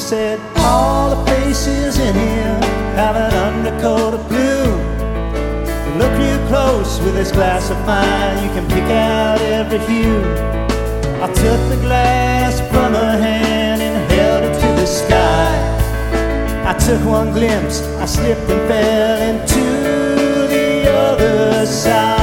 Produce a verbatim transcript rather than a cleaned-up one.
said, all the faces in here have an undercoat of blue. Look real close with this glass of mine, you can pick out every hue. I took the glass from her hand and held it to the sky. I took one glimpse, I slipped and fell into the other side.